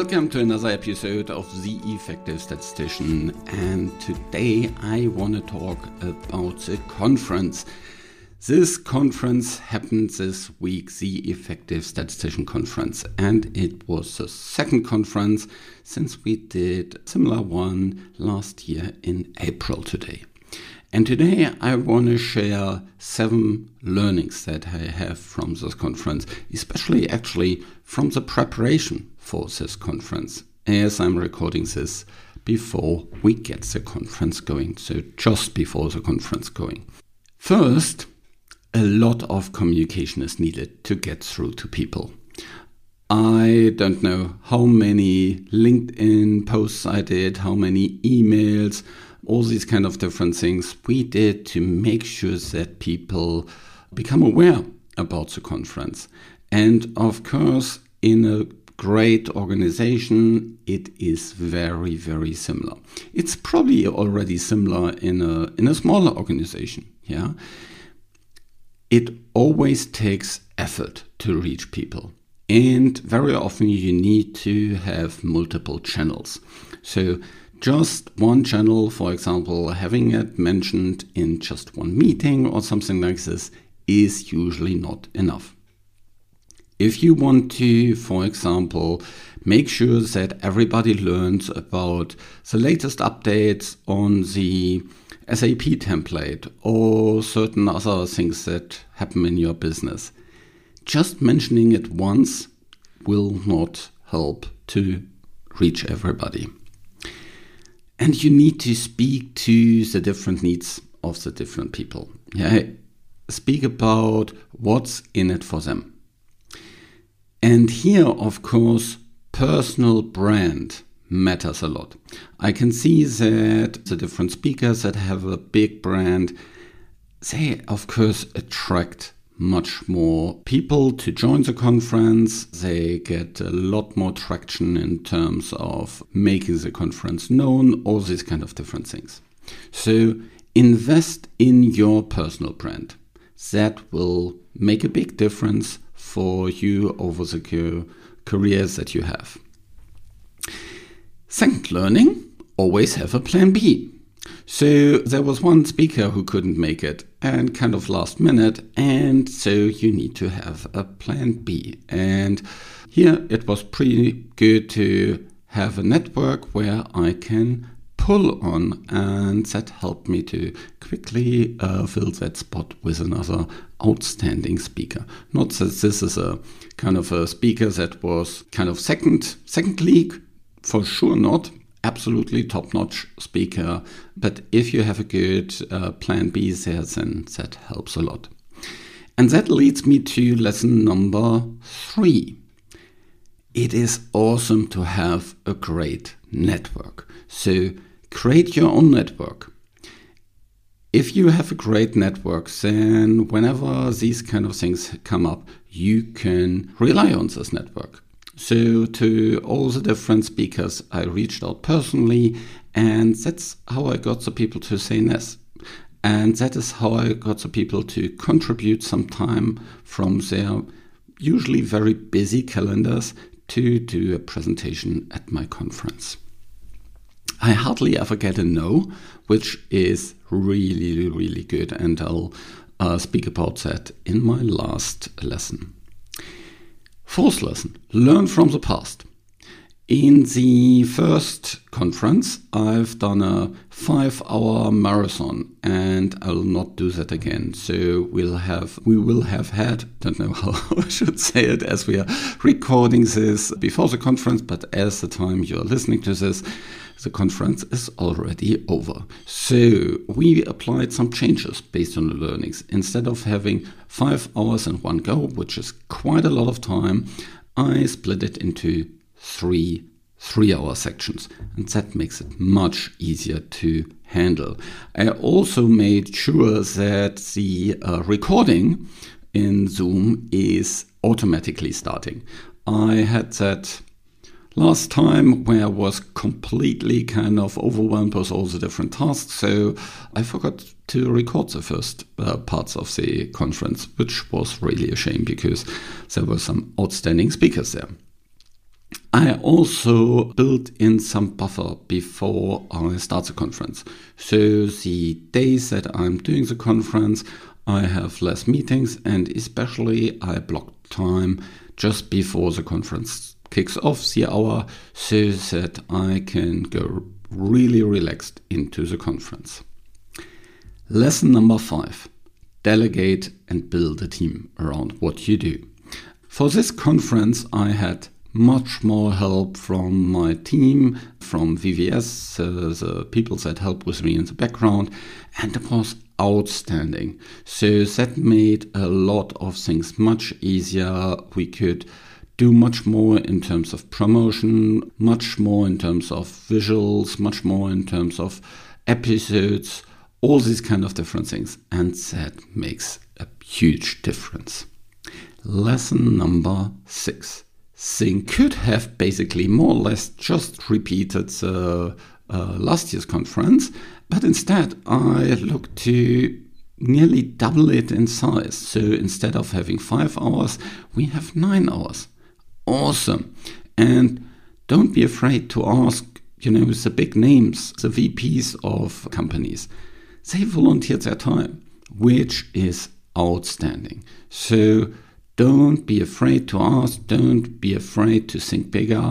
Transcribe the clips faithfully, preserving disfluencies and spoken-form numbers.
Welcome to another episode of The Effective Statistician, and today I want to talk about the conference. This conference happened this week, the Effective Statistician Conference, and it was the second conference since we did a similar one last year in April today. And today I want to share seven learnings that I have from this conference, especially actually from the preparation for this conference, as I'm recording this before we get the conference going, so just before the conference going. First, a lot of communication is needed to get through to people. I don't know how many LinkedIn posts I did, how many emails, all these kind of different things we did to make sure that people become aware about the conference. And of course, in a great organization, it is very, very similar. It's probably already similar in a in a smaller organization. Yeah, it always takes effort to reach people, and very often you need to have multiple channels. So just one channel, for example, having it mentioned in just one meeting or something like this is usually not enough. If you want to, for example, make sure that everybody learns about the latest updates on the S A P template or certain other things that happen in your business, just mentioning it once will not help to reach everybody. And you need to speak to the different needs of the different people. Yeah, speak about what's in it for them. And here, of course, personal brand matters a lot. I can see that the different speakers that have a big brand, they, of course, attract much more people to join the conference. They get a lot more traction in terms of making the conference known, all these kind of different things. So invest in your personal brand. That will make a big difference for you over the careers that you have. Second learning, always have a plan B. So there was one speaker who couldn't make it and kind of last minute, and so you need to have a plan B. And here it was pretty good to have a network where I can pull on, and that helped me to quickly uh, fill that spot with another outstanding speaker. Not that this is a kind of a speaker that was kind of second, second league, for sure not. Absolutely top-notch speaker, but if you have a good uh, plan B there, then that helps a lot. And that leads me to lesson number three. It is awesome to have a great network. So create your own network. If you have a great network, then whenever these kind of things come up, you can rely on this network. So to all the different speakers, I reached out personally, and that's how I got the people to say yes. And that is how I got the people to contribute some time from their usually very busy calendars to do a presentation at my conference. I hardly ever get a no, which is really, really good, and I'll uh, speak about that in my last lesson. Fourth lesson, learn from the past. In the first conference, I've done a five-hour marathon, and I'll not do that again. So we'll have, we will have had, don't know how I should say it as we are recording this before the conference, but as the time you're listening to this, the conference is already over. So we applied some changes based on the learnings. Instead of having five hours in one go, which is quite a lot of time, I split it into three three-hour sections, and that makes it much easier to handle. I also made sure that the uh, recording in Zoom is automatically starting. I had that last time where I was completely kind of overwhelmed with all the different tasks, so I forgot to record the first uh, parts of the conference, which was really a shame because there were some outstanding speakers there. I also built in some buffer before I start the conference. So the days that I'm doing the conference, I have less meetings, and especially I block time just before the conference kicks off the hour so that I can go really relaxed into the conference. Lesson number five, delegate and build a team around what you do. For this conference, I had much more help from my team, from V V S, uh, the people that help with me in the background, and it was outstanding. So that made a lot of things much easier. We could do much more in terms of promotion, much more in terms of visuals, much more in terms of episodes, all these kind of different things. And that makes a huge difference. Lesson number six. Thing could have basically more or less just repeated the uh, last year's conference, but instead I looked to nearly double it in size. So instead of having five hours, we have nine hours. Awesome. And don't be afraid to ask, you know, the big names, the V Ps of companies. They volunteered their time, which is outstanding. So don't be afraid to ask. Don't be afraid to think bigger.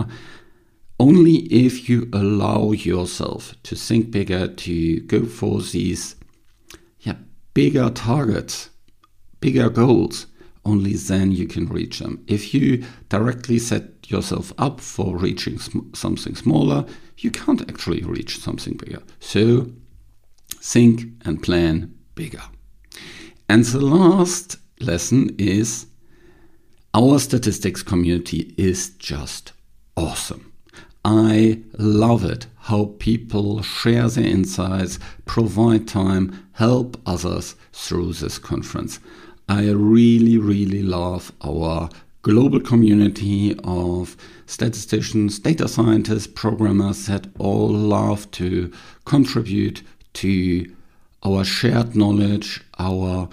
Only if you allow yourself to think bigger, to go for these yeah, bigger targets, bigger goals, only then you can reach them. If you directly set yourself up for reaching sm- something smaller, you can't actually reach something bigger. So think and plan bigger. And the last lesson is our statistics community is just awesome. I love it how people share their insights, provide time, help others through this conference. I really, really love our global community of statisticians, data scientists, programmers that all love to contribute to our shared knowledge, our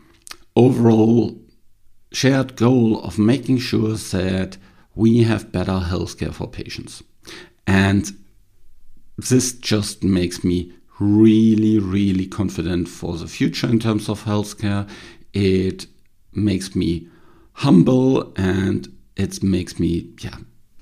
overall shared goal of making sure that we have better healthcare for patients. And this just makes me really, really confident for the future in terms of healthcare. It makes me humble, and it makes me, yeah,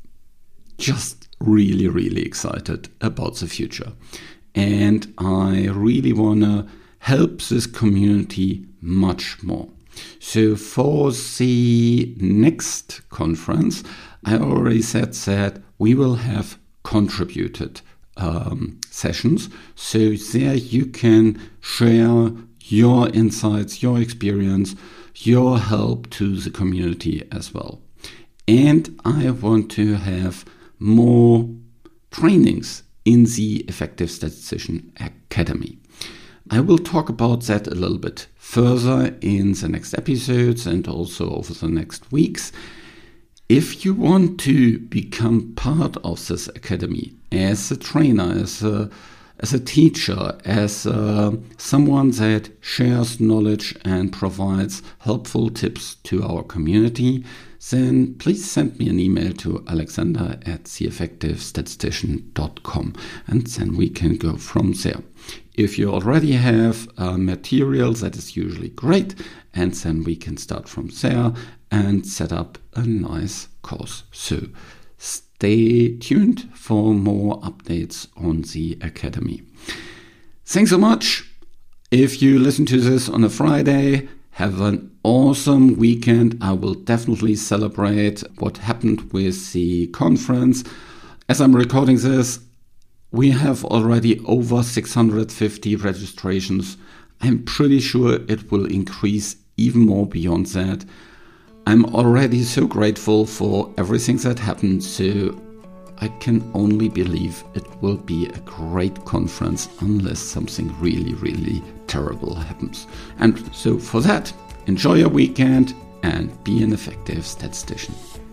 just really, really excited about the future. And I really want to help this community much more. So for the next conference, I already said that we will have contributed um, sessions. So there you can share your insights, your experience, your help to the community as well. And I want to have more trainings in the Effective Statistician Academy. I will talk about that a little bit further in the next episodes and also over the next weeks. If you want to become part of this academy as a trainer, as a, as a teacher, as a, someone that shares knowledge and provides helpful tips to our community, then please send me an email to alexander at the effective statistician dot com, and then we can go from there. If you already have uh, material, that is usually great, and then we can start from there and set up a nice course. So stay tuned for more updates on the Academy. Thanks so much. If you listen to this on a Friday, have an awesome weekend. I will definitely celebrate what happened with the conference. As I'm recording this, we have already over six hundred fifty registrations. I'm pretty sure it will increase even more beyond that. I'm already so grateful for everything that happened, so I can only believe it will be a great conference unless something really, really terrible happens. And so for that, enjoy your weekend and be an effective statistician.